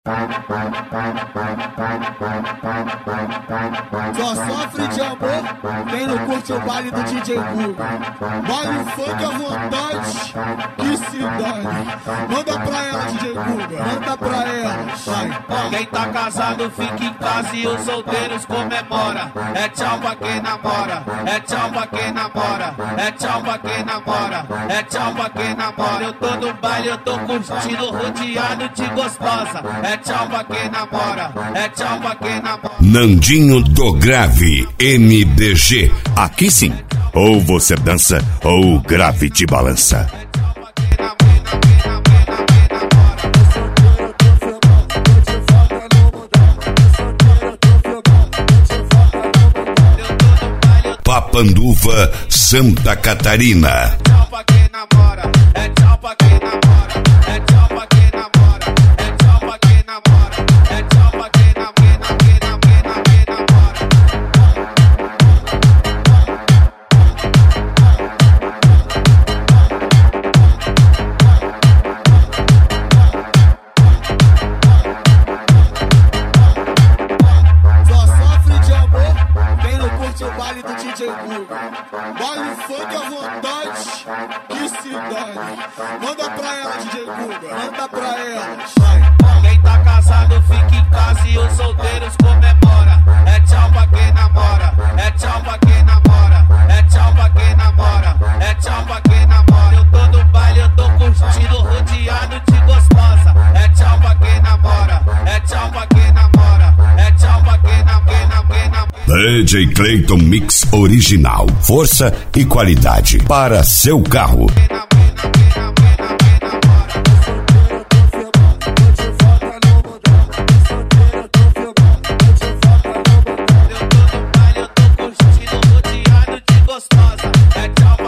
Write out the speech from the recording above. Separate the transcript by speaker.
Speaker 1: Só sofre de amor quem não curte o baile do DJ Guga. Baile funk à vontade, que se dane. Manda pra ela, DJ Guga, manda pra ela, vai.
Speaker 2: Quem tá casado fica em casa e os solteiros comemora. É tchau pra quem namora, é tchau pra quem namora, é tchau pra quem namora, é tchau pra quem namora. Eu tô no baile, eu tô curtindo, rodeado de gostosa. É tchau pra quem namora, é tchau pra quem namora.
Speaker 3: Nandinho do Grave, MDG. Aqui sim, ou você dança ou o grave te balança. Papanduva, Santa Catarina.
Speaker 2: Tchau pra quem namora, é tchau pra quem namora, é tchau pra quem namora, é tchau pra quem namora, é tchau pra quem namora.
Speaker 1: Só sofre de amor quem não curte o baile do DJ Guga. Baile funk à vontade, que se dane. Manda pra ela, DJ Guga, manda pra ela, vai.
Speaker 2: Quem tá casado fica em casa e os solteiros comemora. É tchau pra quem namora, é tchau pra quem namora, é tchau pra quem namora, é tchau pra quem namora. Eu tô no baile, eu tô curtindo, rodeado de gostosa. É tchau pra quem namora, é tchau pra quem namora, é tchau pra quem namora.
Speaker 3: DJ Clayton Mix Original. Força e qualidade para seu carro.
Speaker 2: Eu tô no baile, eu tô curtindo, rodeado de gostosa. É tchau